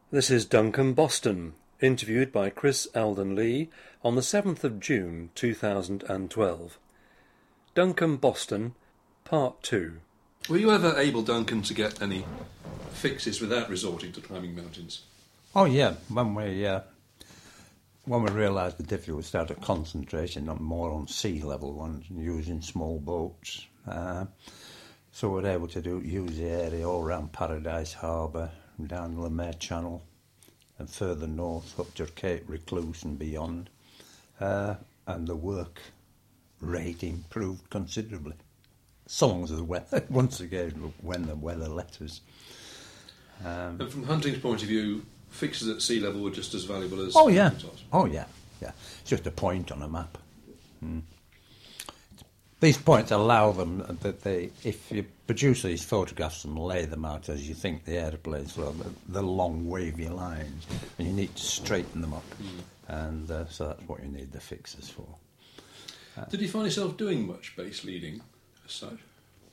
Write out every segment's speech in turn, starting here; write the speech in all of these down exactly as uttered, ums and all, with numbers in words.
This is Duncan Boston, interviewed by Chris Alden Lee on the seventh of June two thousand twelve. Duncan Boston, Part two. Were you ever able, Duncan, to get any fixes without resorting to climbing mountains? Oh yeah, when we uh, when we realised the difficulty, we started concentrating on more on sea level ones and using small boats. Uh, so we were able to do use the area all around Paradise Harbour, down the Lemaire Channel, and further north up to Cape Recluse and beyond. Uh, and the work rate improved considerably. So long as the weather, once again, when the weather let us. Um, and from hunting's point of view, fixes at sea level were just as valuable as... Oh yeah, tops. oh yeah, yeah. It's just a point on a map. Mm. These points allow them that they, if you produce these photographs and lay them out as you think the aeroplanes will, the, the long wavy lines, and you need to straighten them up, mm. and uh, so that's what you need the fixes for. Uh, Did you find yourself doing much base leading as such?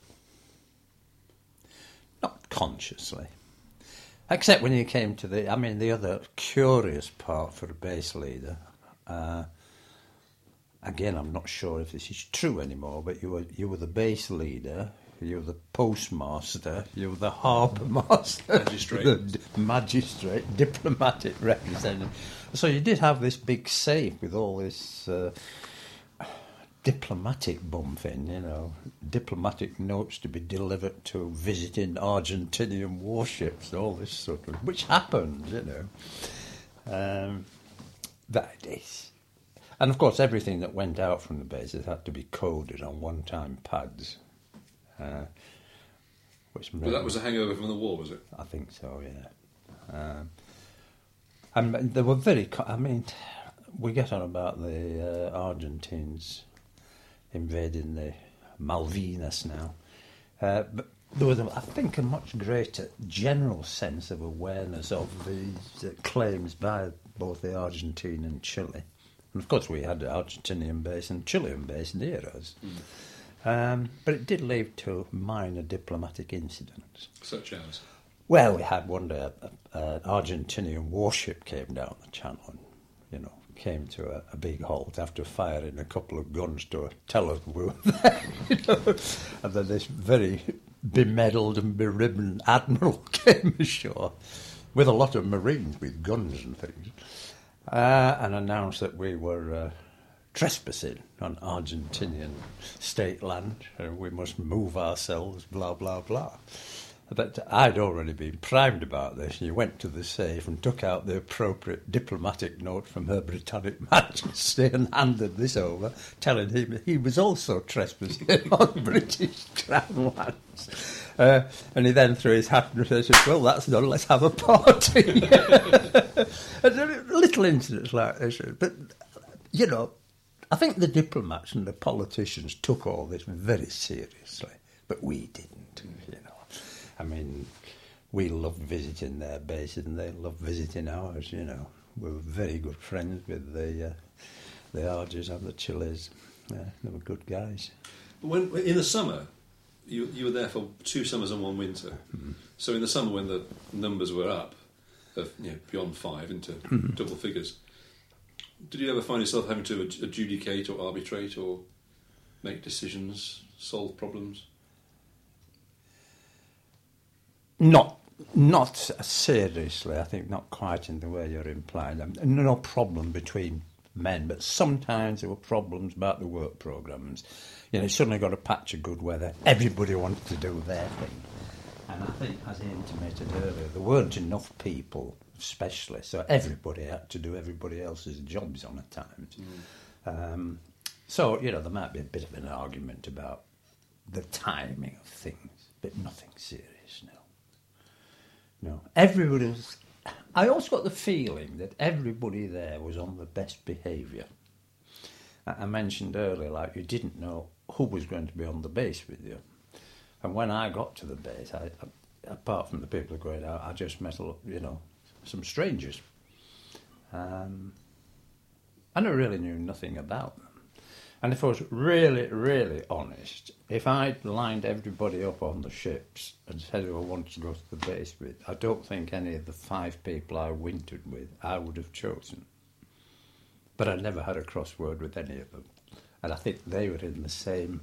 Not consciously. Except when you came to the, I mean, the other curious part for a base leader, uh, again, I'm not sure if this is true anymore, but you were you were the base leader, you were the postmaster, you were the harbour master, magistrate, the d- magistrate, diplomatic representative. So you did have this big safe with all this uh, diplomatic bump in, you know, diplomatic notes to be delivered to visiting Argentinian warships, all this sort of, which happened, you know. Um, that is. And of course, everything that went out from the bases had to be coded on one-time pads. Uh, which but that was a hangover from the war, was it? I think so, yeah. Um, and they were very, co- I mean, we get on about the uh, Argentines invading the Malvinas now. Uh, but there was, a, I think, a much greater general sense of awareness of these uh, claims by both the Argentine and Chile. And of course we had the Argentinian base and Chilean base near us. Mm. Um, but it did lead to minor diplomatic incidents. Such as? Well, we had one day an Argentinian warship came down the channel and, you know, came to a, a big halt after firing a couple of guns to tell us we were there. You know? And then this very bemedalled and beribboned admiral came ashore with a lot of marines with guns and things. Uh, and announced that we were uh, trespassing on Argentinian state land and we must move ourselves, blah, blah, blah. But I'd already been primed about this, and he went to the safe and took out the appropriate diplomatic note from Her Britannic Majesty and handed this over, telling him he was also trespassing on British Crown lands. Uh, and he then threw his hat and said, well, that's done, let's have a party. And little incidents like this. But, you know, I think the diplomats and the politicians took all this very seriously, but we didn't, you know. I mean, we loved visiting their bases and they loved visiting ours, you know. We were very good friends with the uh, the Argies and the Chiles. Yeah, they were good guys. When in the summer, you you were there for two summers and one winter. Mm. So in the summer, when the numbers were up, of you know beyond five into mm. double figures, did you ever find yourself having to adjudicate or arbitrate or make decisions, solve problems? Not not seriously, I think, not quite in the way you're implying. No problem between men, but sometimes there were problems about the work programmes. You know, you suddenly got a patch of good weather, everybody wanted to do their thing. And I think, as I intimated earlier, there weren't enough people, especially, so everybody had to do everybody else's jobs on at times. Mm. Um, so, you know, there might be a bit of an argument about the timing of things, but nothing serious, no. No, everybody was... I also got the feeling that everybody there was on the best behaviour. I mentioned earlier, like, you didn't know who was going to be on the base with you. And when I got to the base, I, apart from the people who were going out, I just met, you know, some strangers. Um, and I really knew nothing about them. And if I was really, really honest, if I'd lined everybody up on the ships and said who I wanted to go to the base with, I don't think any of the five people I wintered with I would have chosen. But I never had a crossword with any of them. And I think they were in the same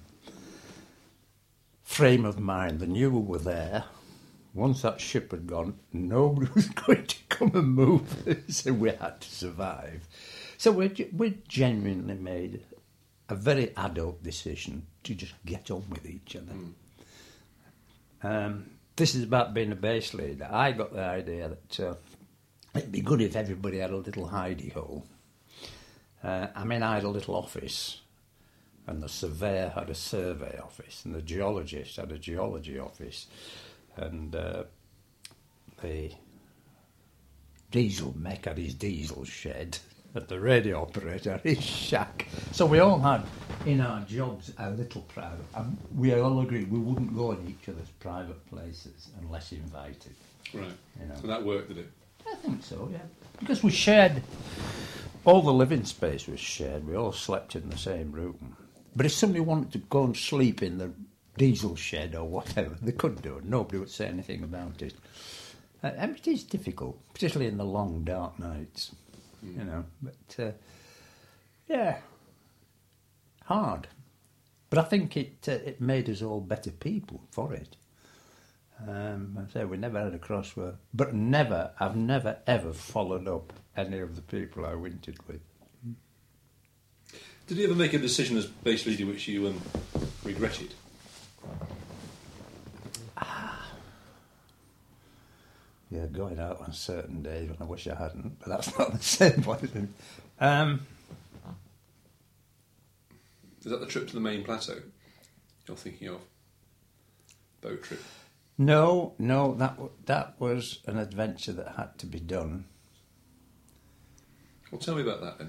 frame of mind. They knew we were there. Once that ship had gone, nobody was going to come and move us, so we had to survive. So we we genuinely made a very adult decision to just get on with each other. Mm. Um, this is about being a base leader. I got the idea that uh, it'd be good if everybody had a little hidey hole. Uh, I mean, I had a little office, and the surveyor had a survey office, and the geologist had a geology office, and uh, the diesel mech had his diesel shed, and the radio operator had his shack. So we all had in our jobs a little private, and we all agreed we wouldn't go in each other's private places unless invited. Right. You know. So that worked, did it? I think so, yeah. Because we shared, all the living space was shared. We all slept in the same room. But if somebody wanted to go and sleep in the diesel shed or whatever, they could do it. Nobody would say anything about it. Uh, and it is difficult, particularly in the long, dark nights, mm. you know. But, uh, yeah, hard. But I think it uh, it made us all better people for it. Um, I say we never had a crossword, but never, I've never ever followed up any of the people I wintered with. Did you ever make a decision as base leader which you um, regretted? Ah. Yeah, going out on certain days when I wish I hadn't, but that's not the same point. Um, Is that the trip to the main plateau you're thinking of? Boat trip? No, no, that that was an adventure that had to be done. Well, tell me about that then.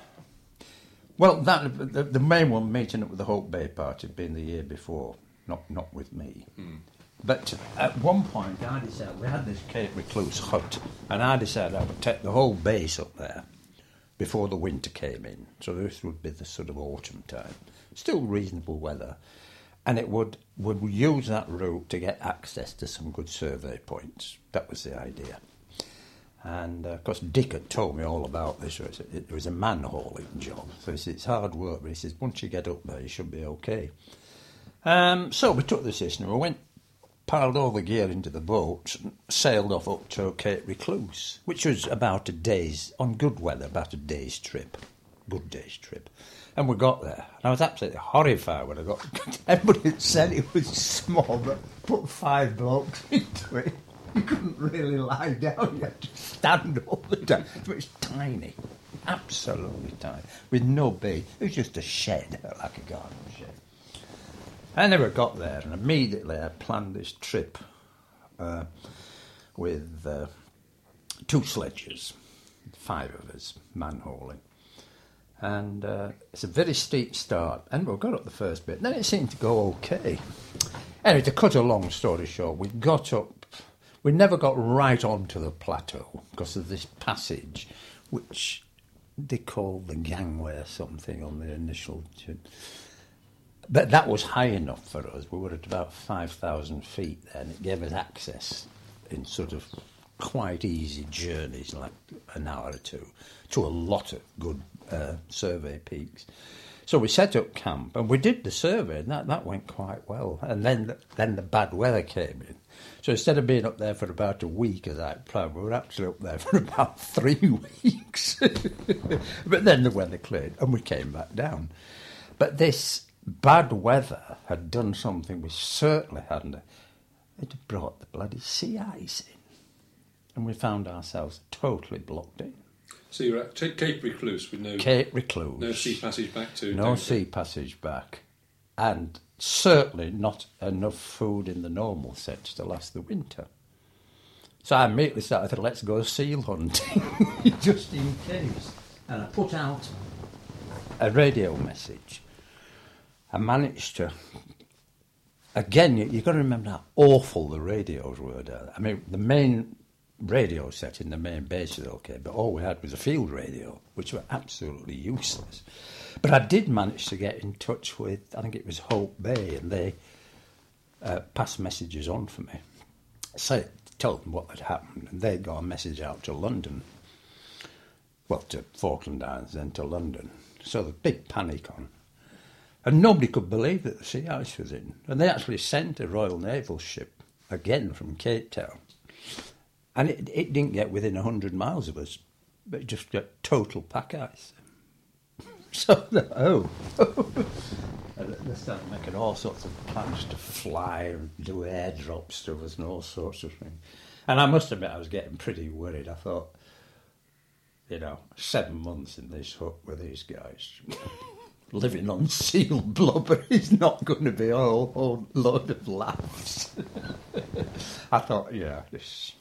Well, that the, the main one, meeting up with the Hope Bay party, had been the year before, not not with me. Mm. But at one point, I decided we had this Cape Recluse hut, and I decided I would take the whole base up there before the winter came in. So this would be the sort of autumn time, still reasonable weather. And it would, would use that route to get access to some good survey points. That was the idea. And, uh, of course, Dick had told me all about this. It was a, it was a man-hauling job. So he said, it's hard work, but he says, once you get up there, you should be okay. Um, so we took the system. We went, piled all the gear into the boat, and sailed off up to Cape Recluse, which was about a day's, on good weather, about a day's trip. Good day's trip. And we got there, and I was absolutely horrified when I got... Everybody had said it was small, but put five blokes into it. You couldn't really lie down, you had to stand all the time. It was tiny, absolutely tiny, with no bee. It was just a shed, like a garden shed. I never got there, and immediately I planned this trip uh, with uh, two sledges, five of us, man-hauling. And uh, it's a very steep start. And we got up the first bit. Then it seemed to go okay. Anyway, to cut a long story short, we got up... We never got right onto the plateau because of this passage, which they called the gangway or something on the initial... But that was high enough for us. We were at about five thousand feet then. It gave us access in sort of quite easy journeys, like an hour or two, to a lot of good uh, survey peaks. So we set up camp, and we did the survey, and that, that went quite well. And then the, then the bad weather came in. So instead of being up there for about a week, as I planned, we were actually up there for about three weeks. But then the weather cleared, and we came back down. But this bad weather had done something we certainly hadn't. It had brought the bloody sea ice in. And we found ourselves totally blocked in. So you're at Cape Recluse with no... Cape Recluse. No sea passage back to... No sea passage back. And certainly not enough food in the normal sense to last the winter. So I immediately started, let's go seal hunting, just in case. And I put out a radio message. I managed to... Again, you, you've got to remember how awful the radios were there. I mean, the main radio set in the main base was okay, but all we had was a field radio, which were absolutely useless. But I did manage to get in touch with, I think it was Hope Bay, and they uh, passed messages on for me. So told them what had happened, and they got a message out to London. Well, to Falkland Islands, then to London. So the big panic on. And nobody could believe that the sea ice was in. And they actually sent a Royal Naval ship, again from Cape Town. And it, it didn't get within one hundred miles of us, but it just got total pack ice. So, oh. They started making all sorts of plans to fly and do airdrops to us and all sorts of things. And I must admit, I was getting pretty worried. I thought, you know, seven months in this hut with these guys, living on sealed blubber is not going to be a whole, whole load of laughs. I thought, yeah, this...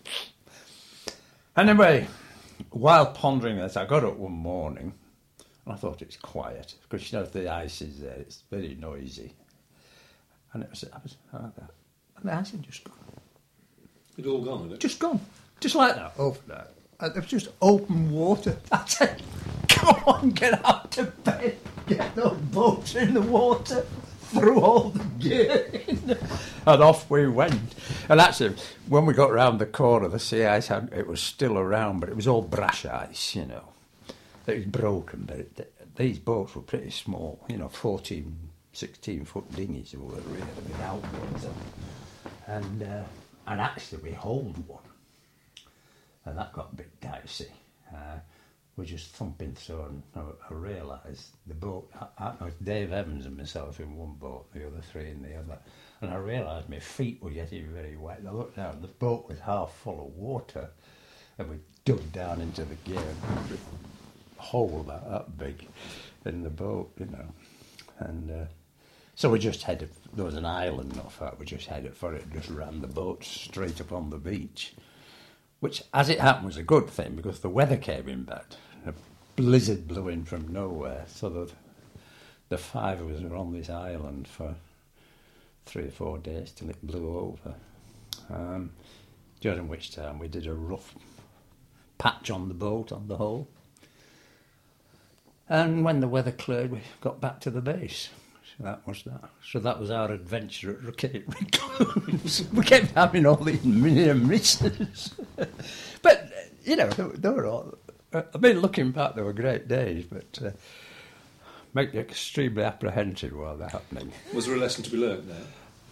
Anyway, while pondering this, I got up one morning and I thought it's quiet, because, you know, the ice is there, it's very noisy. And it was, I was like that. And the ice had just gone. It'd all gone, had it? Just gone. Just like that, over there. And there was just open water. I said, come on, get out of bed, get those boats in the water, threw all the gear in, and off we went. And actually, when we got round the corner, the sea ice, had, it was still around, but it was all brash ice, you know. It was broken, but it, these boats were pretty small, you know, fourteen, sixteen foot dinghies were really without water. And, uh, and actually, we hauled one. And that got a bit dicey. Uh, we're just thumping through, and I, I realised the boat, I, I know Dave Evans and myself in one boat, the other three in the other, and I realised my feet were getting very wet. I looked down, the boat was half full of water, and we dug down into the gear, and a hole that, that big in the boat, you know. And uh, so we just headed, there was an island not far, we just headed for it, just ran the boat straight up on the beach. Which, as it happened, was a good thing, because the weather came in bad. A blizzard blew in from nowhere, so that the five of us were on this island for three or four days till it blew over. Um, during which time we did a rough patch on the boat, on the hull. And when the weather cleared, we got back to the base. So that was that. So that was our adventure at Cape Recluse. We kept having all these near misses. But, you know, they, they were all... I mean, looking back, they were great days, but uh, make you extremely apprehensive while they're happening. Was there a lesson to be learnt there?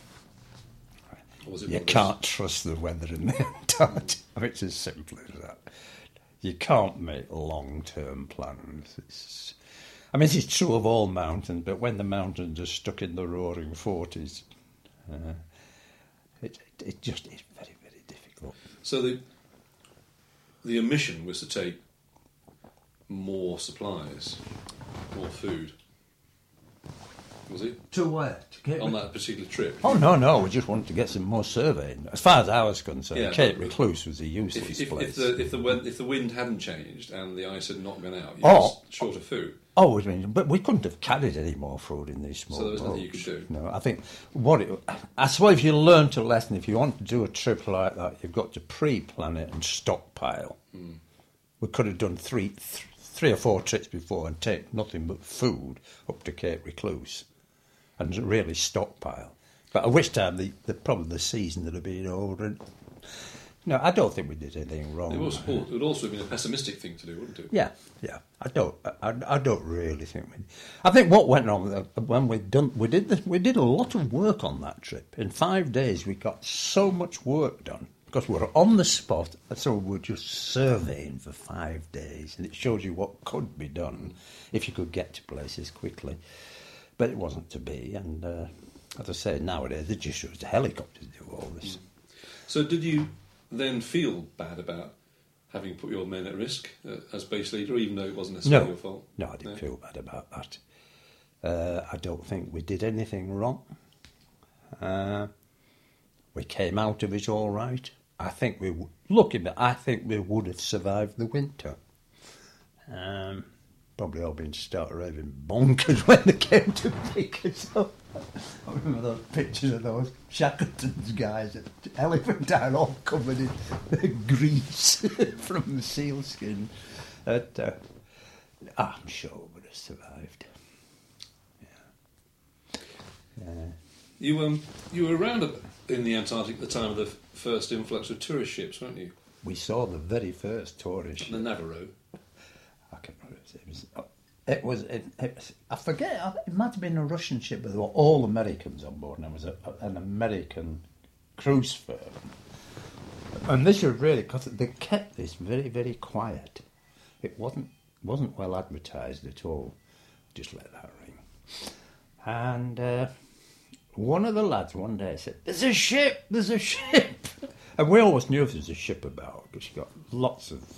Or was it you can't trust the weather in the Antarctic. I mean, it's as simple as that. You can't make long-term plans. It's... I mean, it's true of all mountains, but when the mountains are stuck in the roaring forties, uh, it, it, it just is very, very difficult. So the the omission was to take more supplies, more food. Was it? To where? To Cape On that particular trip? Oh, no, no, we just wanted to get some more surveying. As far as I was concerned, Yeah, Cape but- Recluse was a useless If, if, place. if, the, if, the, wind- if the wind hadn't changed and the ice had not gone out, you Oh. were short of food. Oh, I mean, but we couldn't have carried any more food in these small So there was boats. nothing you could do? No, I think what it... I suppose if you learnt a lesson, if you want to do a trip like that, you've got to pre-plan it and stockpile. Mm. We could have done three, th- three or four trips before and take nothing but food up to Cape Recluse and really stockpile. But at which time, the, the probably the season would have been over. And, no, I don't think we did anything wrong. It, was, it would also have been a pessimistic thing to do, wouldn't it? Yeah, yeah. I don't. I, I don't really think we. I think what went on uh, when we done we did the, we did a lot of work on that trip. In five days, we got so much work done because we were on the spot, so we were just surveying for five days, and it shows you what could be done if you could get to places quickly. But it wasn't to be, and uh, as I say, nowadays they just use the helicopters to do all this. So did you then feel bad about having put your men at risk uh, as base leader, even though it wasn't necessarily No. your fault? No, I didn't No? feel bad about that. Uh, I don't think we did anything wrong. Uh, we came out of it all right. I think we, w- looking at it, I think we would have survived the winter. Um, probably all been start raving bonkers when they came to pick us up. I remember those pictures of those Shackleton's guys at Elephantine all covered in grease from the sealskin. But, uh, I'm sure we would have survived. Yeah. Yeah. You um you were around at- in the Antarctic at the time of the f- first influx of tourist ships, weren't you? We saw the very first tourist ship. The Navarro. I can't remember. It was. It was. It, it was. I forget. It might have been a Russian ship, but there were all Americans on board, and it was a, an American cruise firm. And this was really because they kept this very, very quiet. It wasn't wasn't well advertised at all. Just let that ring. And uh, one of the lads one day said, "There's a ship. There's a ship." And we always knew if there was a ship about because you got lots of.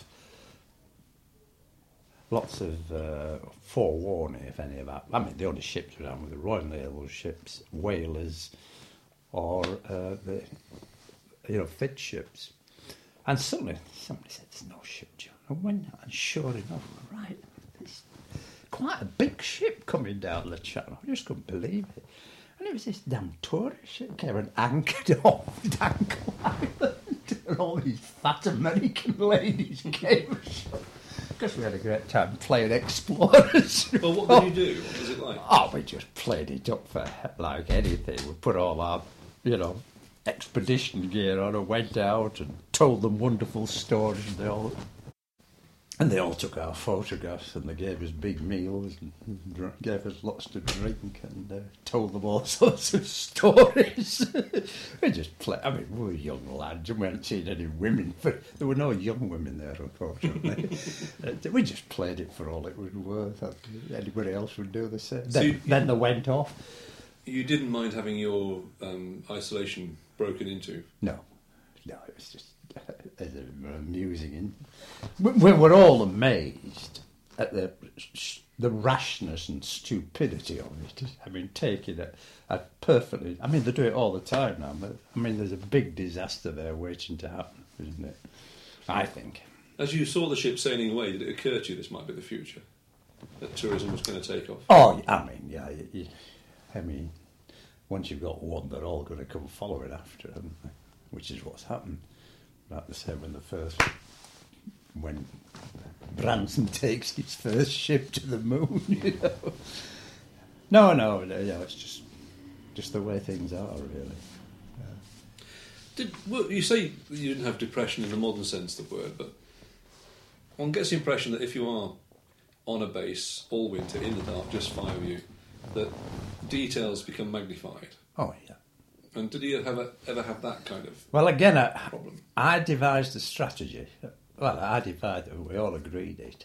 Lots of uh, forewarning, if any of that. I mean, the only ships around were the Royal Naval ships, whalers, or uh, the, you know, fit ships. And suddenly somebody said, "There's no ship, John." I went out, and sure enough, right, there's quite a big ship coming down the channel. I just couldn't believe it. And it was this damn tourist ship came and anchored off Dangle Island, and all these fat American ladies came ashore. Because we had a great time playing explorers. Well, what did you do? What was it like? Oh, we just played it up for like anything. We put all our, you know, expedition gear on and went out and told them wonderful stories. And they all, and they all took our photographs and they gave us big meals and dr- gave us lots to drink and uh, told them all sorts of stories. We just played. I mean, we were young lads and we hadn't seen any women. But there were no young women there, unfortunately. uh, we just played it for all it was worth. Anybody else would do the same. So Then, you- then they went off. You didn't mind having your um, isolation broken into? No, no, it was just uh, amusing. And we, we were all amazed at the the rashness and stupidity of it. I mean, taking it at perfectly. I mean, they do it all the time now. But, I mean, there's a big disaster there waiting to happen, isn't it? I think. As you saw the ship sailing away, did it occur to you this might be the future? That tourism was going to take off? Oh, I mean, yeah. You, you, I mean, once you've got one, they're all going to come following after, haven't they? Which is what's happened. Like the same when the first, when Branson takes his first ship to the moon, you know. No, no, no, yeah, it's just, just the way things are, really. Did well, you say you didn't have depression in the modern sense of the word, but one gets the impression that if you are on a base all winter in the dark, just five of you, that details become magnified. Oh, yeah. And did you have a, ever have that kind of Well, again, I, problem? I devised a strategy. Well, I devised it, we all agreed it.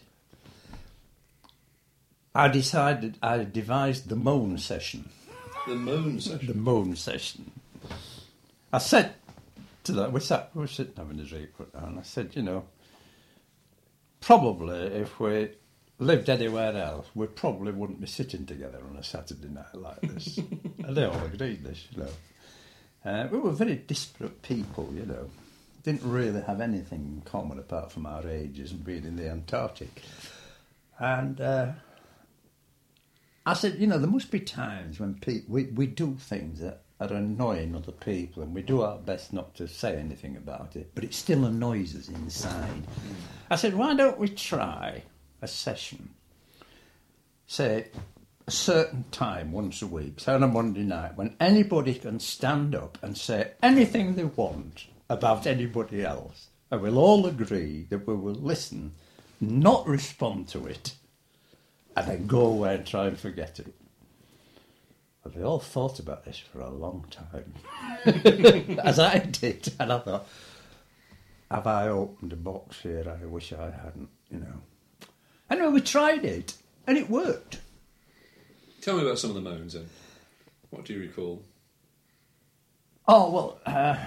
I decided, I devised the moan session. The moan session. The moan session. I said to that, we sat, we were sitting having a drink, and I said, you know, probably if we lived anywhere else, we probably wouldn't be sitting together on a Saturday night like this. And they all agreed this, you know. Uh, we were very disparate people, you know. Didn't really have anything in common apart from our ages and being in the Antarctic. And uh, I said, you know, there must be times when pe- we, we do things that are annoying other people and we do our best not to say anything about it, but it still annoys us inside. I said, why don't we try a session, say, a certain time once a week, say on a Monday night, when anybody can stand up and say anything they want about anybody else, and we'll all agree that we will listen, not respond to it, and then go away and try and forget it. But they all thought about this for a long time, as I did, and I thought, have I opened a box here I wish I hadn't, you know. Anyway, we tried it, and it worked. Tell me about some of the moans then. What do you recall? Oh, well, uh,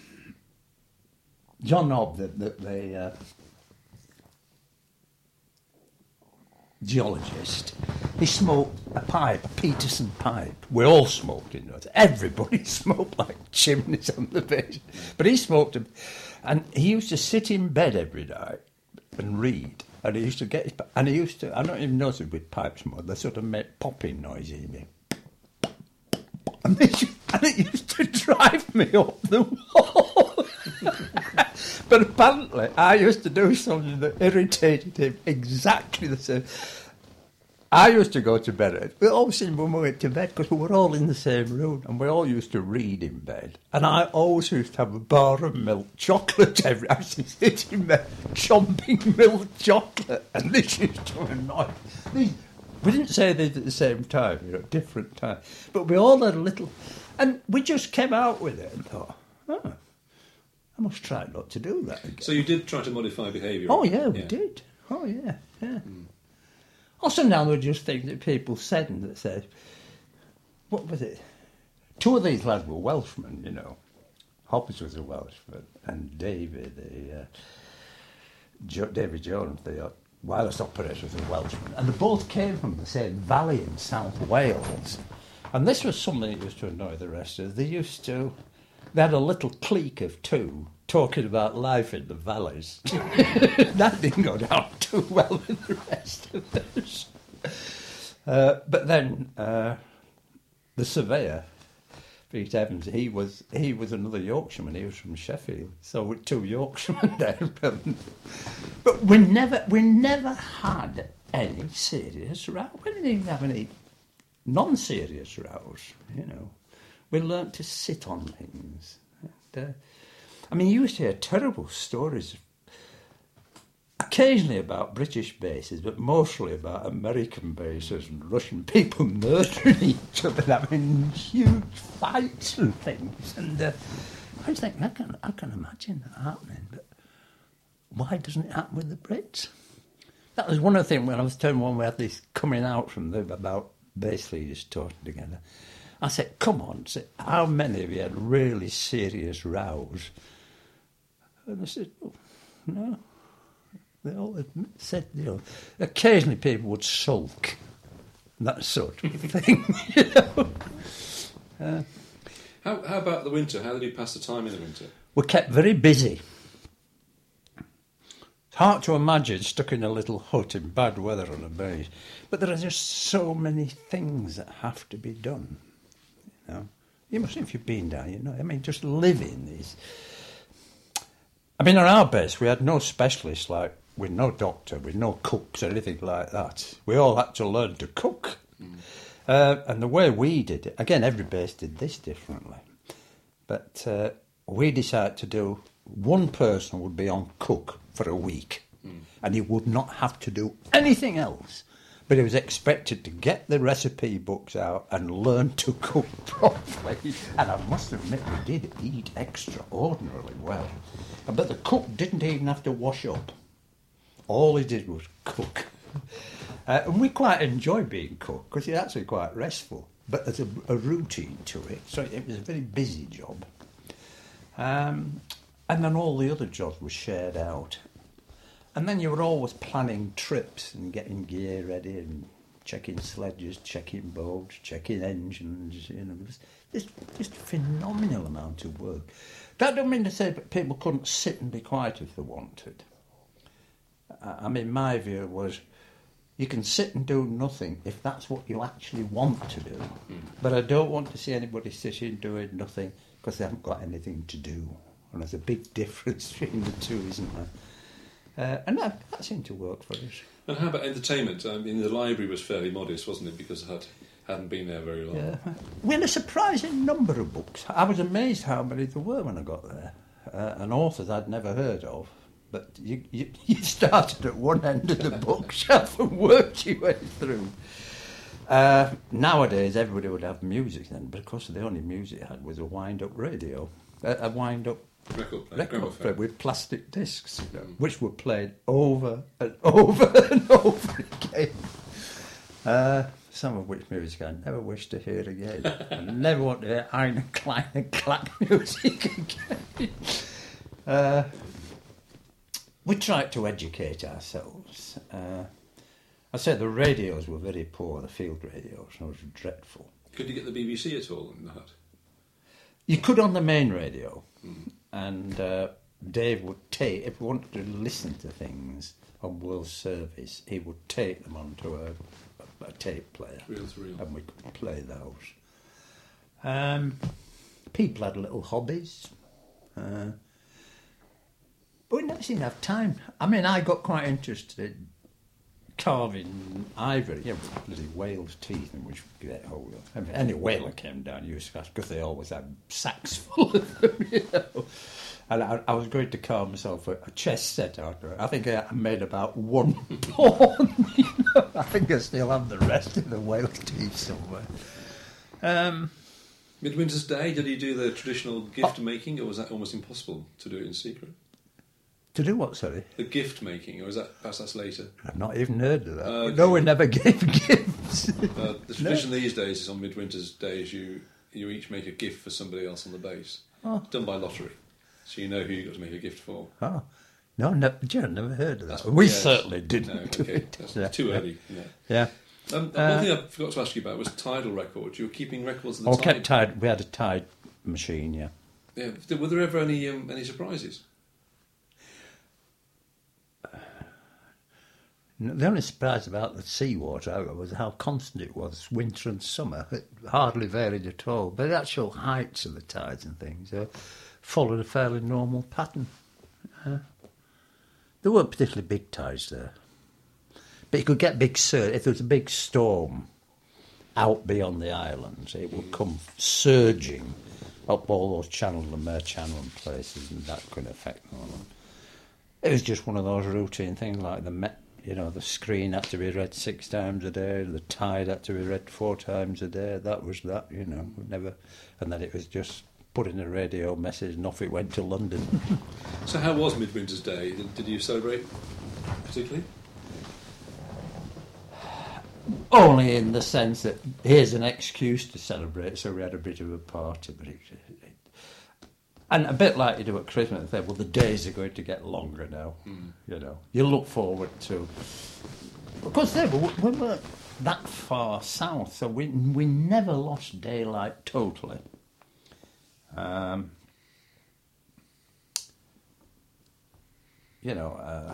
John Nob, the, the, the uh, geologist, he smoked a pipe, a Peterson pipe. We all smoked in those. Everybody smoked like chimneys on the base. But he smoked them. And he used to sit in bed every night and read. And he used to get his, and he used to, I don't even notice it with pipe smoke, they sort of make popping noises. And, they, and it used to drive me up the wall. But apparently, I used to do something that irritated him exactly the same. I used to go to bed. We always seemed when we went to bed because we were all in the same room and we all used to read in bed. And I always used to have a bar of milk chocolate every. I used to sit in bed chomping milk chocolate, and this used to annoy me. We didn't say this at the same time, you know, different time. But we all had a little, and we just came out with it and thought, oh, I must try not to do that again. So you did try to modify behaviour? Oh yeah, we yeah. did. Oh yeah, yeah. Mm. Also, now there were just things that people said and that said, what was it? Two of these lads were Welshmen, you know. Hobbs was a Welshman, and David, the uh, jo- David Jones, the uh, wireless operator, was a Welshman, and they both came from the same valley in South Wales. And this was something that used to annoy the rest of us. They used to, they had a little clique of two talking about life in the valleys. That didn't go down too well with the rest of us. Uh, but then uh, the surveyor, Pete Evans, he was he was another Yorkshireman. He was from Sheffield, so with two Yorkshiremen there. But we never we never had any serious rows. We didn't even have any non-serious rows. You know, we learnt to sit on things. And, uh, I mean, you used to hear terrible stories, occasionally about British bases, but mostly about American bases and Russian people murdering each other, having huge fights and things. And uh, I was thinking, I can, I can imagine that happening, but why doesn't it happen with the Brits? That was one of the things when I was telling one we had this coming out from them about base leaders talking together. I said, come on, said, how many of you had really serious rows? And they said, oh, no. They all admit, said, you know, occasionally people would sulk, that sort of thing, you know. Uh, how, how about the winter? How did you pass the time in the winter? We kept very busy. It's hard to imagine stuck in a little hut in bad weather on a base, but there are just so many things that have to be done, you know. You must, if you've been down, you know, I mean, just living is... I mean, on our base, we had no specialists, like, with no doctor, with no cooks or anything like that. We all had to learn to cook. Mm. Uh, and the way we did it, again, every base did this differently. But uh, we decided to do, one person would be on cook for a week. Mm. And he would not have to do anything else. But he was expected to get the recipe books out and learn to cook properly. And I must admit, we did eat extraordinarily well. But the cook didn't even have to wash up. All he did was cook. Uh, and we quite enjoy being cook because it's actually quite restful. But there's a, a routine to it. So it was a very busy job. Um, and then all the other jobs were shared out. And then you were always planning trips and getting gear ready and checking sledges, checking boats, checking engines, you know. There's just a phenomenal amount of work. That don't mean to say that people couldn't sit and be quiet if they wanted. I mean, my view was you can sit and do nothing if that's what you actually want to do. Mm. But I don't want to see anybody sitting doing nothing because they haven't got anything to do. And there's a big difference between the two, isn't there? Uh, and that, that seemed to work for us. And how about entertainment? I mean, the library was fairly modest, wasn't it? Because I had, hadn't been there very long. Yeah. We had a surprising number of books. I was amazed how many there were when I got there. Uh, and authors I'd never heard of. But you, you, you started at one end of the bookshelf and worked your way through. Uh, nowadays, everybody would have music then, but of course the only music it had was a wind-up radio. Uh, a wind-up record player, record player with plastic discs, you know, mm. which were played over and over and over again. Uh, some of which music I never wish to hear again. I never want to hear Eine Kleine Klack music again. Uh, we tried to educate ourselves. Uh, I said the radios were very poor, the field radios, and it was dreadful. Could you get the B B C at all in the hut? You could on the main radio, mm. and uh, Dave would take, if we wanted to listen to things, on World Service, he would take them onto a, a, a tape player. Reel to reel. And we could play those. Um, people had little hobbies. Uh, but we never seemed to have time. I mean, I got quite interested in carving ivory, yeah, with bloody whale's teeth, and which you get hold of. I mean, any whaler came down, you used to ask, because they always had sacks full of them, you know. And I, I was going to carve myself a, a chest set out of it. I think I made about one pawn, you know. I think I still have the rest of the whale's teeth somewhere. Um, Midwinter's Day, did he do the traditional gift making, or was that almost impossible to do it in secret? To do what, sorry? The gift making, or is that perhaps that's later? I've not even heard of that. Uh, okay. No one never gave gifts. Uh, the tradition No. these days is on Midwinter's Day is you, you each make a gift for somebody else on the base. Oh. Done by lottery. So you know who you've got to make a gift for. Oh, no, never, Jen, never heard of that. That's- we yeah, certainly didn't. No, do okay. it. That's Yeah, too yeah. early. Yeah. Yeah. Um, Uh, one thing I forgot to ask you about was tidal records. You were keeping records of the Oh, tide. kept tide. We had a tide machine, yeah. Yeah. Were there ever any um, any surprises? The only surprise about the seawater was how constant it was, winter and summer. It hardly varied at all. But the actual heights of the tides and things uh, followed a fairly normal pattern. Uh, there weren't particularly big tides there. But you could get big surge. If there was a big storm out beyond the islands, it would come surging up all those Channel and Mere Channel and places, and that could affect them. It was just one of those routine things, like the Met. You know, the screen had to be read six times a day, the tide had to be read four times a day, that was that, you know, never, and then it was just put in a radio message and off it went to London. So how was Midwinter's Day? Did, did you celebrate particularly? Only in the sense that here's an excuse to celebrate, so we had a bit of a party, but it, it, and a bit like you do at Christmas, they say, well, the days are going to get longer now. Mm. You know, you look forward to. Because they were, we weren't that far south, so we we never lost daylight totally. Um, you know, uh,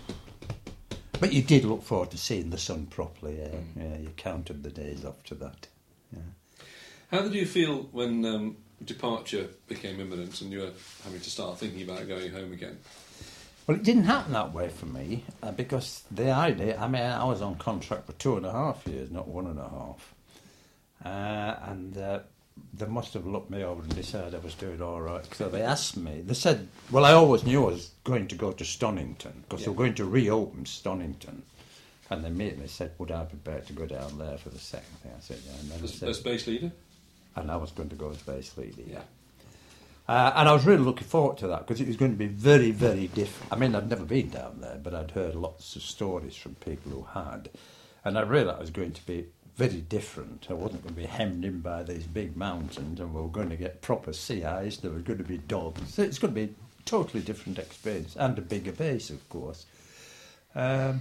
but you did look forward to seeing the sun properly. Yeah, mm. yeah you counted the days after that. Yeah. How did you feel when um, departure became imminent and you were having to start thinking about going home again? Well, it didn't happen that way for me uh, because the idea, I mean, I was on contract for two and a half years, not one and a half. Uh, and uh, they must have looked me over and decided I was doing all right. So they asked me, they said, well, I always knew I was going to go to Stonington because yeah. they were going to reopen Stonington. And they met me and said, would I be better to go down there for the second thing? I said, yeah. And then as, said, as base leader? And I was going to go as base leader, yeah. yeah. Uh, and I was really looking forward to that because it was going to be very, very different. I mean, I'd never been down there, but I'd heard lots of stories from people who had. And I realised it was going to be very different. I wasn't going to be hemmed in by these big mountains and we were going to get proper sea ice. There was going to be dogs. So it's going to be a totally different experience and a bigger base, of course. Um,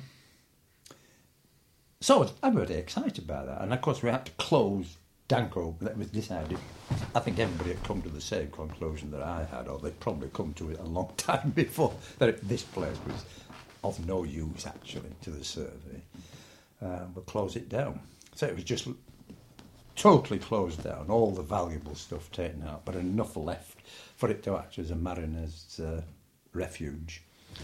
so I was, I'm really excited by that. And, of course, we had to close Danko. That was decided. I think everybody had come to the same conclusion that I had, or they'd probably come to it a long time before, that this place was of no use, actually, to the survey. Uh, we'll close it down. So it was just totally closed down, all the valuable stuff taken out, but enough left for it to act as a mariner's uh, refuge.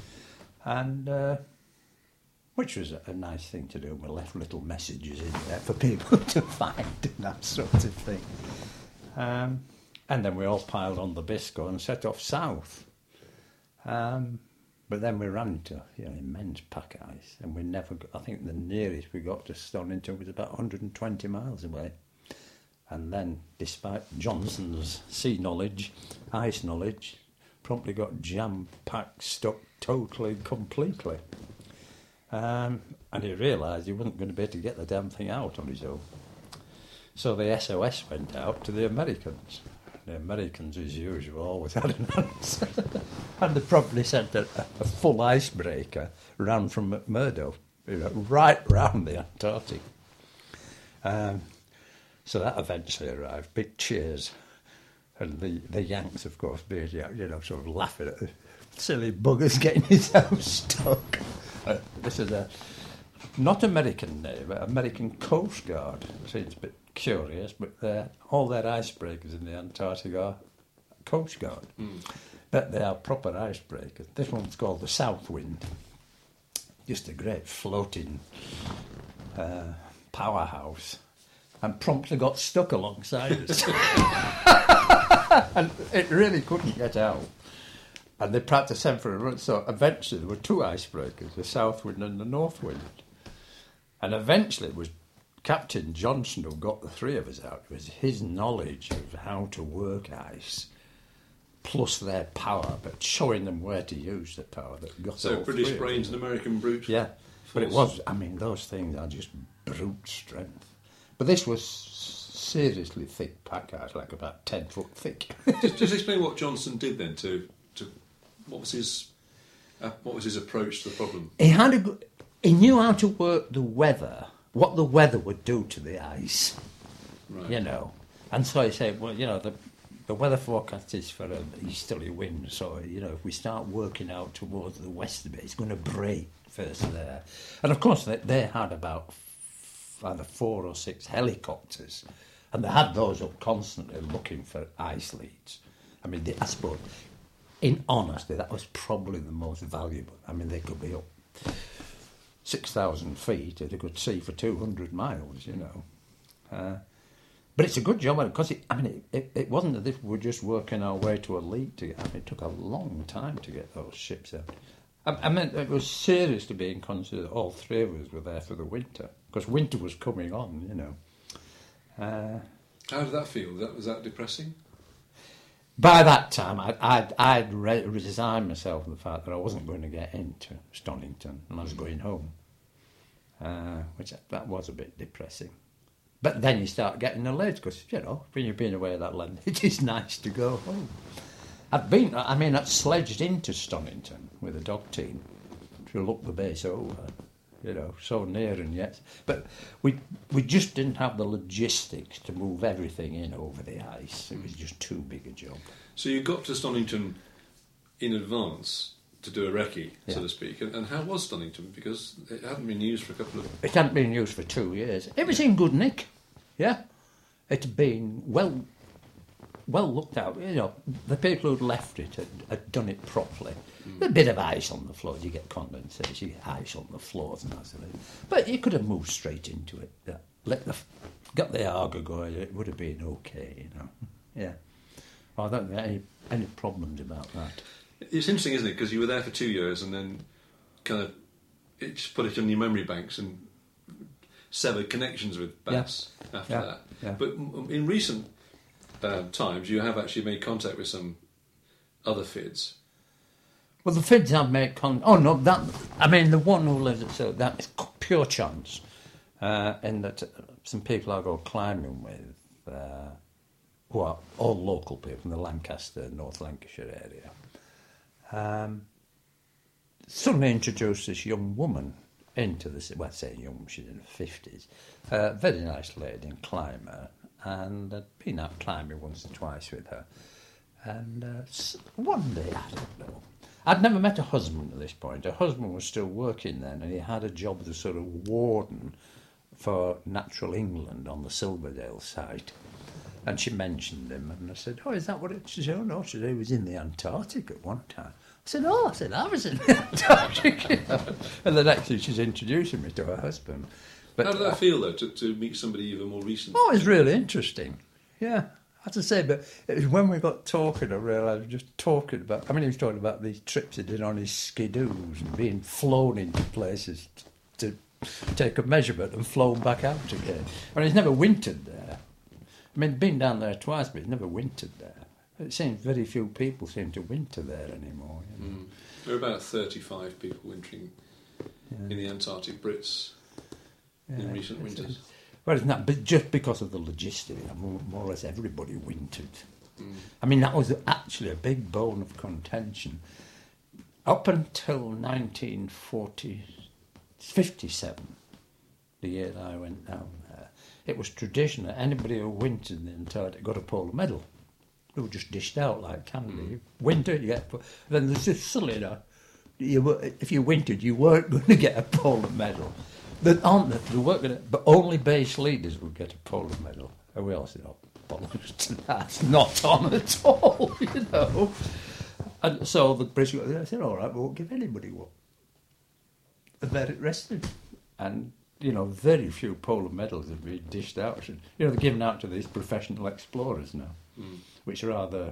And uh, which was a, a nice thing to do. We left little messages in there for people to find and that sort of thing. Um, and then we all piled on the Biscoe and set off south. Um, but then we ran into you know, immense pack ice, and we never got, I think the nearest we got to Stonington was about one hundred twenty miles away. And then, despite Johnson's sea knowledge, ice knowledge, promptly got jam-packed, stuck totally, completely. Um, and he realised he wasn't going to be able to get the damn thing out on his own. So the S O S went out to the Americans. The Americans, as usual, always had an answer. And they probably sent a, a full icebreaker round from McMurdo, you know, right round the Antarctic. Um, so that eventually arrived. Big cheers. And the, the Yanks, of course, being, you know, sort of laughing at the silly buggers getting his house stuck. Uh, this is a not American Navy, but American Coast Guard. Seems a bit curious, but they're, all their icebreakers in the Antarctic are Coast Guard. Mm. But they are proper icebreakers. This one's called the South Wind. Just a great floating uh, powerhouse. And promptly got stuck alongside us. And it really couldn't get out. And they tried to send for a run. So eventually there were two icebreakers, the South Wind and the North Wind. And eventually it was Captain Johnson who got the three of us out. It was his knowledge of how to work ice, plus their power, but showing them where to use the power that got So all British three of brains us. and American brute Yeah, but it force. was, I mean, those things are just brute strength. But this was seriously thick pack ice, like about ten foot thick. just, just explain what Johnson did then to, to what was his uh, what was his approach to the problem? He had a good, he knew how to work the weather, what the weather would do to the ice, Right. you know. And so he said, well, you know, the the weather forecast is for an easterly wind, so, you know, if we start working out towards the west of it, it's going to break first there. And of course, they, they had about f- either four or six helicopters, and they had those up constantly looking for ice leads. I mean, they, I suppose, in honesty, that was probably the most valuable. I mean, they could be up six thousand feet, and they could see for two hundred miles, you know. Uh, but it's a good job, because, it, I mean, it, it, it wasn't as if we were just working our way to a lead. To get, I mean, it took a long time to get those ships out. I, I mean, it was seriously being considered all three of us were there for the winter, because winter was coming on, you know. Uh, How did that feel? Was that, was that depressing? By that time, I'd, I'd, I'd re- resigned myself to the fact that I wasn't going to get into Stonington and I was going home, uh, which that was a bit depressing. But then you start getting the leads because, you know, when you've been away that long, it is nice to go home. I've been, I mean, I've sledged into Stonington with a dog team to look the base over, you know, so near and yet. But we we just didn't have the logistics to move everything in over the ice. It was just too big a job. So you got to Stonington in advance to do a recce, Yeah. so to speak. And, and how was Stonington? Because it hadn't been used for a couple of... It hadn't been used for two years. It was in good nick, yeah. It had been well well looked at. You know, the people who'd left it had, had done it properly. Mm. A bit of ice on the floors. You get condensation, you get ice on the floors and that sort of thing. But you could have moved straight into it. Yeah. Let the got the Argo going. It would have been okay, you know. Yeah. Well, I don't think any any problems about that. It's interesting, isn't it? Because you were there for two years and then kind of it just put it on your memory banks and severed connections with Bass Yeah. after Yeah. that. Yeah. But in recent uh, times, you have actually made contact with some other F I Ds. Well, the F I Ds I've made con. Oh no, that I mean the one who lives at so that is pure chance, uh, in that uh, some people I go climbing with, uh, who are all local people from the Lancaster, North Lancashire area, um, suddenly introduced this young woman into this. Well, I say young, she's in her fifties, uh, very nice lady and climber, and I'd been out climbing once or twice with her, and uh, s- one day I don't know. I'd never met her husband at this point. Her husband was still working then, and he had a job as a sort of warden for Natural England on the Silverdale site. And she mentioned him, and I said, "Oh, is that what it?" She said, "Oh no," she said, "he was in the Antarctic at one time." I said, "Oh," I said, "I was in the Antarctic." You know? And the next thing she's introducing me to her husband. But, How did that feel, though, to, to meet somebody even more recent? Oh, it was really interesting. Yeah, as I say, but it was when we got talking, I realised we were just talking about. I mean, he was talking about these trips he did on his skidoos and being flown into places to take a measurement and flown back out again. And he's never wintered there. I mean, been down there twice, but he's never wintered there. It seems very few people seem to winter there anymore. You know? Mm. There are about thirty-five people wintering Yeah. in the Antarctic Brits in Yeah, recent it's- winters. Well, it's not, but just because of the logistics, more, more or less everybody wintered. Mm. I mean, that was actually a big bone of contention. Up until nineteen forty, fifty-seven, the year that I went down there, it was tradition that anybody who wintered in the Antarctic got a polar medal. It They were just dished out like candy. Winter, you get... Then there's this silly, now, you were, if you wintered, you weren't going to get a polar medal. There aren't they? They weren't going to... But only base leaders would get a polar medal. And we all said, oh, bollocks to that. Not on at all, you know. And so the British... I said, all right, we won't give anybody one. And then it rested. And... You know, very few polar medals have been dished out. You know, they're given out to these professional explorers now, mm. which rather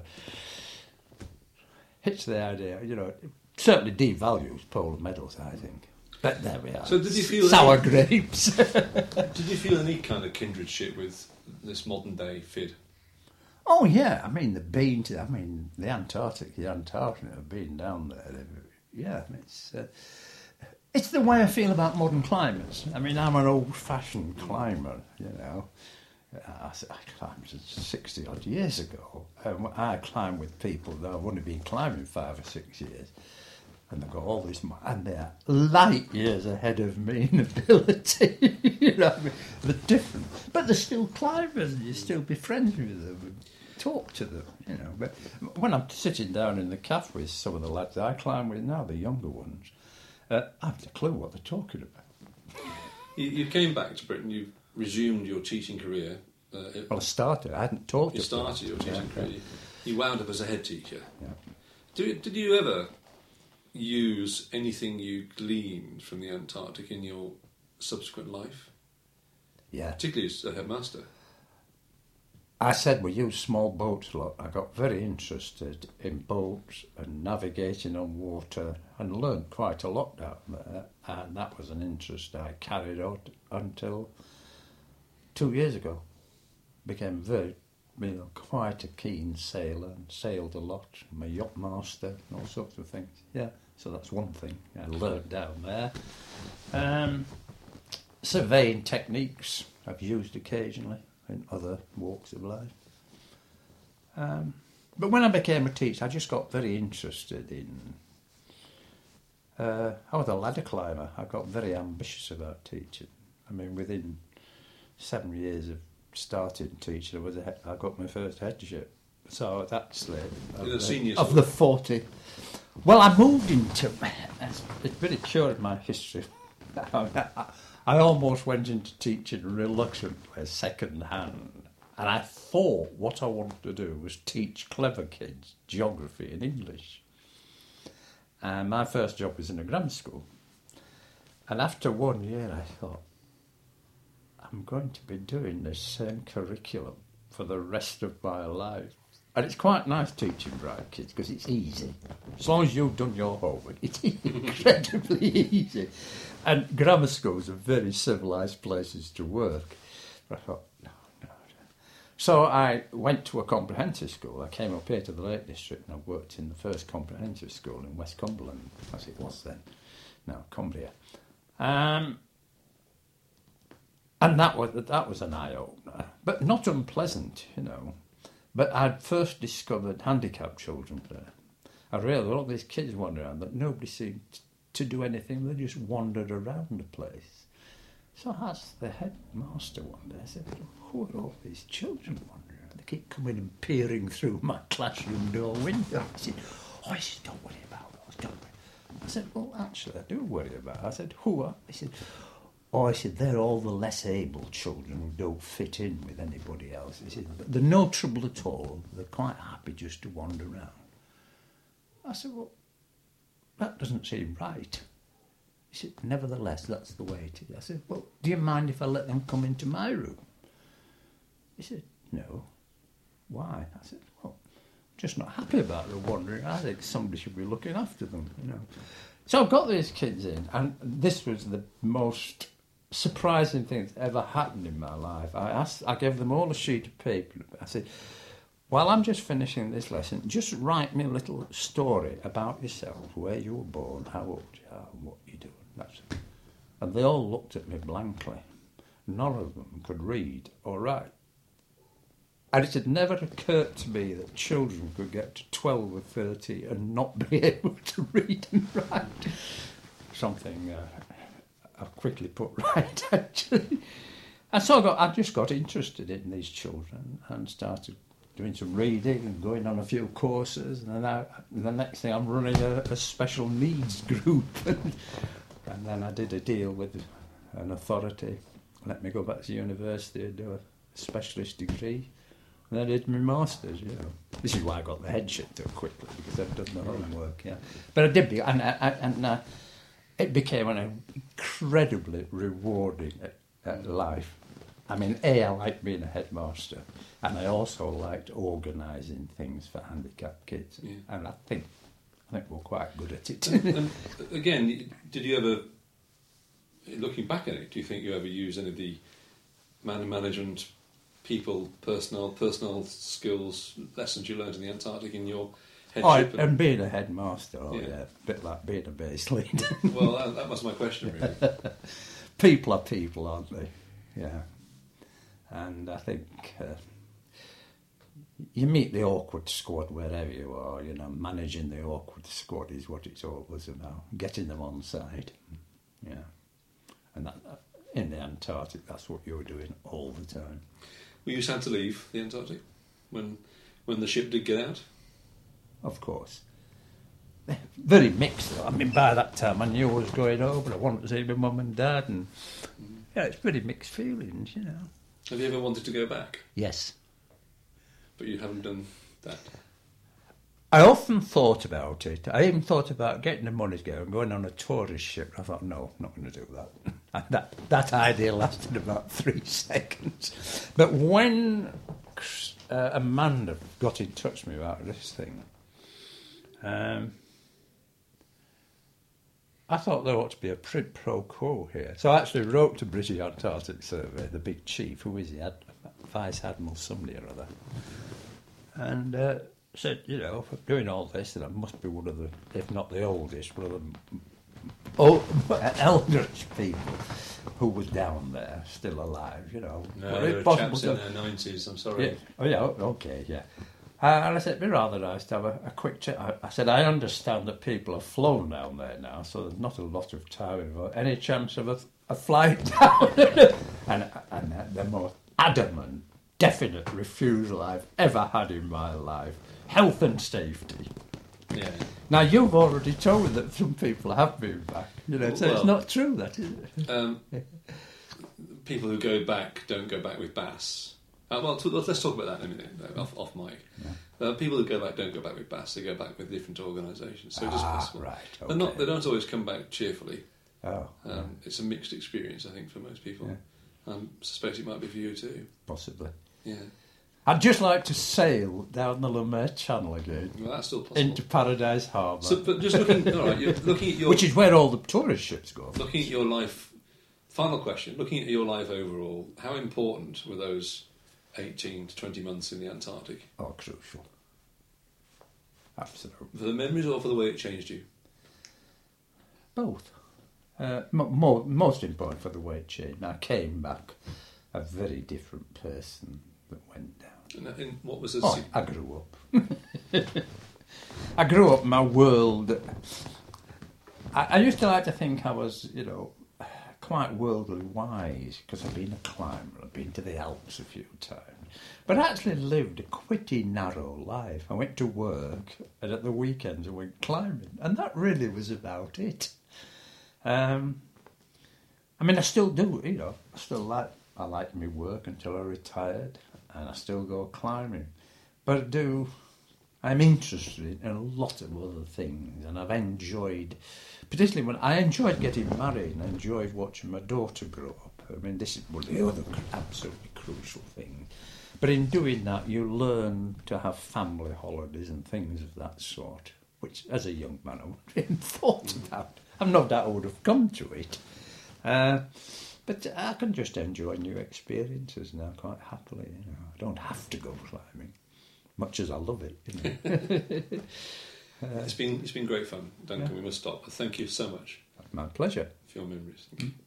hits the idea, you know, it certainly devalues polar medals, I think. But there we are. So did you feel... Sour any, grapes. Did you feel any kind of kindredship with this modern-day F I D? Oh, yeah. I mean, they've been to... I mean, the Antarctic, the Antarctic have been down there. Yeah, it's... Uh, It's the way I feel about modern climbers. I mean, I'm an old-fashioned climber, you know. I, I climbed sixty-odd years ago. Um, I climb with people that have only been climbing five or six years. And they've got all this... And they're light years ahead of me in ability. You know what I mean? They're different. But they're still climbers, and you still be friends with them and talk to them, you know. But when I'm sitting down in the cafe with some of the lads I climb with now, the younger ones... Uh, I haven't a clue what they're talking about. You, you came back to Britain, you resumed your teaching career. Uh, it, well, I started, I hadn't taught You started your teaching yeah, career. yeah. You wound up as a head teacher. Yeah. Did, did you ever use anything you gleaned from the Antarctic in your subsequent life? Yeah. Particularly as a headmaster. I said we use small boats a lot. I got very interested in boats and navigating on water and learned quite a lot down there. And that was an interest I carried on until two years ago. Became very, you know, quite a keen sailor and sailed a lot. I'm a yacht master and all sorts of things. Yeah, so that's one thing I learned down there. Um, surveying techniques I've used occasionally in other walks of life. Um, but when I became a teacher, I just got very interested in... Uh, I was a ladder climber. I got very ambitious about teaching. I mean, within seven years of starting teaching, I, was a head, I got my first headship. So that's like... In the senior Of the forty. Well, I moved into... It's very short, my history. I almost went into teaching reluctantly, second hand. And I thought what I wanted to do was teach clever kids geography and English. And my first job was in a grammar school. And after one year I thought, I'm going to be doing the same curriculum for the rest of my life. And it's quite nice teaching bright kids because it's easy. As long as you've done your homework, it's incredibly easy. And grammar schools are very civilised places to work. But I thought, no, no, no. So I went to a comprehensive school. I came up here to the Lake District and I worked in the first comprehensive school in West Cumberland, as it was then. Now, Cumbria. Um, and that was, that was an eye-opener. But not unpleasant, you know. But I'd first discovered handicapped children there. I realised all these kids wandering around, that nobody seemed to do anything, they just wandered around the place. So I asked the headmaster one day, I said, who are all these children wandering around? They keep coming and peering through my classroom door window. I said, oh, I said, don't worry about those, don't worry. I said, well, actually, I do worry about it. I said, who are? He said, oh, I said, they're all the less able children who don't fit in with anybody else. He said, but they're no trouble at all. They're quite happy just to wander around. I said, well, that doesn't seem right. He said, nevertheless, that's the way it is. I said, well, do you mind if I let them come into my room? He said, no. Why? I said, well, I'm just not happy about them wandering. I think somebody should be looking after them, you know. So I've got these kids in, and this was the most surprising thing that's ever happened in my life. I asked, I gave them all a sheet of paper. I said, while I'm just finishing this lesson, just write me a little story about yourself, where you were born, how old you are, and what you do. That's it. And they all looked at me blankly. None of them could read or write. And it had never occurred to me that children could get to twelve or thirty and not be able to read and write. Something uh, I've quickly put right, actually. And so I, got, I just got interested in these children and started doing some reading and going on a few courses, and then I, the next thing I'm running a, a special needs group. And then I did a deal with an authority, let me go back to university and do a specialist degree. And I did my masters, you know. This is why I got the headship so quickly, because I've done the homework, yeah. But I did, be, and, I, and uh, it became an incredibly rewarding uh, life. I mean, A, I liked being a headmaster, and I also liked organising things for handicapped kids. Yeah. And I think I think we're quite good at it. and, and again, did you ever, looking back at it, do you think you ever used any of the man management, people, personnel, personal skills, lessons you learned in the Antarctic in your Oh, headship? and, and being a headmaster, oh Yeah. yeah, a bit like being a base leader. Well, that, that was my question, really. People are people, aren't they? Yeah. And I think uh, you meet the awkward squad wherever you are, you know, managing the awkward squad is what it's always about, getting them on side. Yeah. And that, in the Antarctic, that's what you're doing all the time. Were you sad to leave the Antarctic when when the ship did get out? Of course. Very mixed, though. I mean, by that time I knew I was going over. I wanted to see my mum and dad, and yeah, it's pretty mixed feelings, you know. Have you ever wanted to go back? Yes. But you haven't done that? I often thought about it. I even thought about getting the money together and going on a tourist ship. I thought, no, I'm not going to do that. And that that idea lasted about three seconds. But when uh, Amanda got in touch with me about this thing, um, I thought there ought to be a quid pro quo here. So I actually wrote to British Antarctic Survey, the big chief, who is he, Ad- Vice Admiral somebody or other, and uh, said, you know, if I'm doing all this, then I must be one of the, if not the oldest, one of the oh, eldest people who was down there, still alive, you know. No, Were there it were possible chaps to- in their nineties, I'm sorry. yeah. Oh, yeah, okay, yeah. Uh, and I said, it'd be rather nice to have a, a quick chat. I, I said, I understand that people have flown down there now, so there's not a lot of time involved. Any chance of a, a flight down? and and uh, the most adamant, definite refusal I've ever had in my life. Health and safety. Yeah. Now, you've already told me that some people have been back. You know, so Well, it's not true, that, is it? Um, people who go back don't go back with bass. Uh, well, t- let's talk about that in a minute, uh, off, off mic. Yeah. Uh, people who go back don't go back with bass, they go back with different organisations. So just Ah, possible. right, They're not, okay. they don't always come back cheerfully. Oh, Um, it's a mixed experience, I think, for most people. Yeah. I suspect it might be for you too. possibly. Yeah. I'd just like to sail down the Lumet Channel again Well, that's still possible. into Paradise Harbour, So, but just looking, all right, you're looking at your which is where all the tourist ships go. looking at your life. Final question: looking at your life overall, how important were those eighteen to twenty months in the Antarctic Oh, crucial. Absolutely. for the memories or for the way it changed you? Both. Uh, mo- mo- most important for the way it changed. I came back a very different person that went down. And, and what was the Oh, sig- I grew up. I grew up, my world. I, I used to like to think I was, you know, quite worldly wise because I've been a climber, I've been to the Alps a few times. But I actually lived a pretty narrow life. I went to work and at the weekends I went climbing. And that really was about it. Um, I mean, I still do, you know, I still like, I like my work until I retired and I still go climbing. But I do, I'm interested in a lot of other things and I've enjoyed, particularly when I enjoyed getting married and I enjoyed watching my daughter grow up. I mean, this is one of the other absolutely crucial things. But in doing that, you learn to have family holidays and things of that sort, which as a young man I wouldn't have even thought about. I've no doubt I would have come to it. Uh, but I can just enjoy new experiences now quite happily. You know. I don't have to go climbing, much as I love it. You know. It's been it's been great fun, Duncan. Yeah. We must stop. But thank you so much My pleasure. for your memories. Thank you.